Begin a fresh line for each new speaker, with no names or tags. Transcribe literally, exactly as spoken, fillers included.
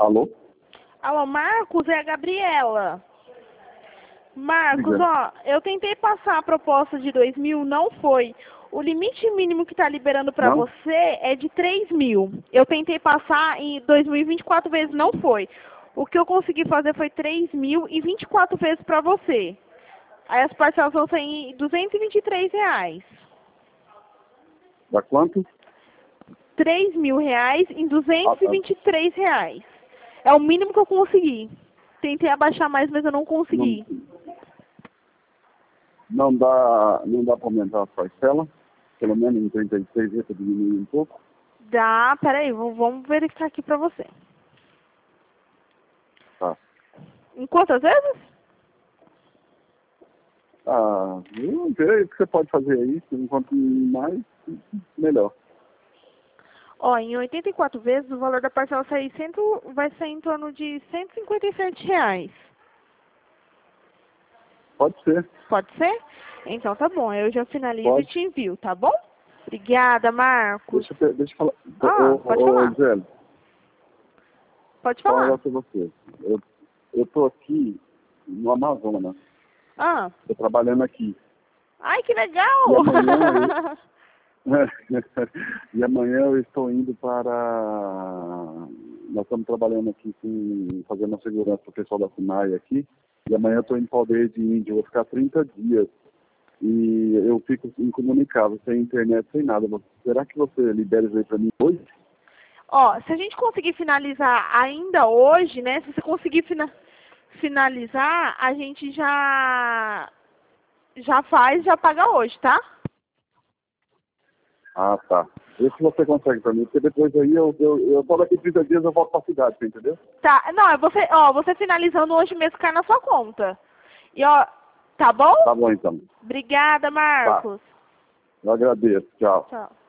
Alô?
Alô, Marcos, é a Gabriela. Marcos,
Diga.
ó, eu tentei passar a proposta de dois mil, não foi. O limite mínimo que está liberando para
Não?
você é de três mil. Eu tentei passar em dois mil e vinte e quatro vezes, não foi. O que eu consegui fazer foi três mil e vinte e quatro vezes para você. Aí as parcelas vão sair em duzentos e vinte e três reais.
Dá quanto?
três mil reais em
Ah,
duzentos e
tá.
vinte e três reais. É o mínimo que eu consegui. Tentei abaixar mais, mas eu não
Não,
consegui.
não dá, não dá para aumentar a parcela? Pelo menos em trinta e seis vezes diminuir um pouco?
Dá, peraí, v- vamos verificar aqui pra você.
Tá.
Em quantas vezes?
Ah, eu vejo que você pode fazer aí, enquanto mais, melhor.
Ó, em oitenta e quatro vezes, o valor da parcela sair cento, vai ser em torno de cento e cinquenta e sete reais.
Pode ser,
Pode ser? Então tá bom, eu já finalizo e
pode.
te envio, tá bom? Obrigada, Marcos.
Deixa, eu- deixa eu falar.
Ah,
Ô,
pode
ô,
falar.
Zé,
Pode
falar um
falar.
negócio pra você. Eu, eu tô aqui no Amazonas.
Ah,
Tô trabalhando aqui.
ai, que legal!
E amanhã eu, e amanhã eu estou indo para... Nós estamos trabalhando aqui com... fazendo a segurança para o pessoal da FUNAI aqui. E amanhã eu estou em Paldeia de Índio. Eu vou ficar trinta dias. E eu fico incomunicável, sem internet, sem nada. Será que você libera isso aí para mim hoje?
Ó, se a gente conseguir finalizar ainda hoje, né? Se você conseguir fina- finalizar, a gente já já faz, já paga hoje, tá?
Ah, tá. Vê se você consegue para mim, porque depois aí eu, eu, eu só daqui trinta dias eu volto para a cidade, você entendeu?
Tá, não, é você, ó, você finalizando hoje mesmo cai na sua conta. E ó, tá bom?
Tá bom então.
Obrigada,
Tá.
Marcos.
Eu agradeço. Tchau.
Tchau.